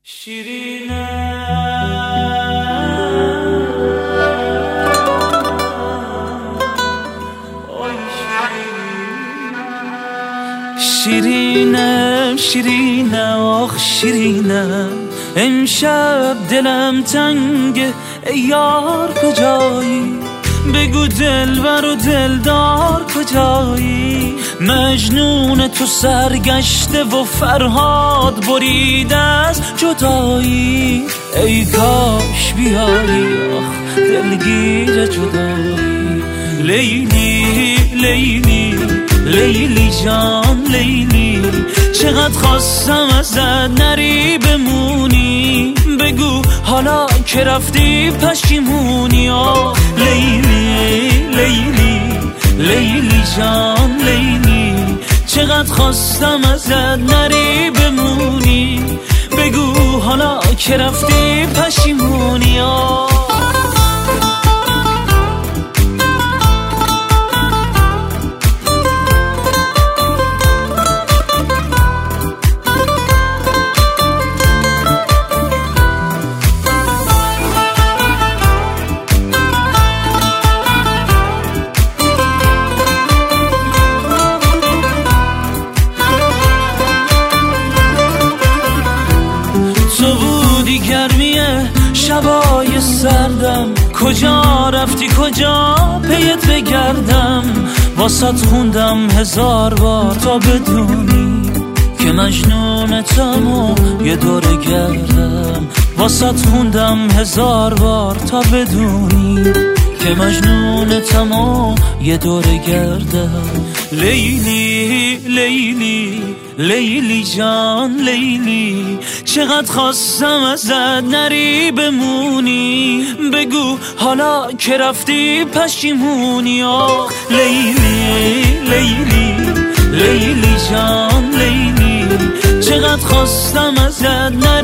شیرینه شیرینه شیرینه آخ شیرینه امشب دلم تنگه ای یار کجایی بگو دلبر و دلدار کجایی مجنون تو سرگشته و فرهاد بریده از جدایی ای کاش بیایی آخ دلگیر جدایی لیلی لیلی لیلی جان لیلی چقدر خواستم ازت نری بمونی بگو حالا که رفتی پشیمونی آه لیلی لیلی لیلی جان لیلی چقدر خواستم ازت نری بمونی بگو حالا که رفتی پشیمونی آه گرمیه شبای سردم کجا رفتی کجا پیت بگردم واسط خوندم 1000 بار تا بدونی که مجنونتم و یه دوره گردم واسط خوندم 1000 بار تا بدونی که مجنونتم و یه دوره گردم لیلی لیلی لیلی جان لیلی چقدر خواستم ازت نری بمونی بگو حالا که رفتی پشیمونی آه لیلی لیلی لیلی جان لیلی چقدر خواستم ازت نری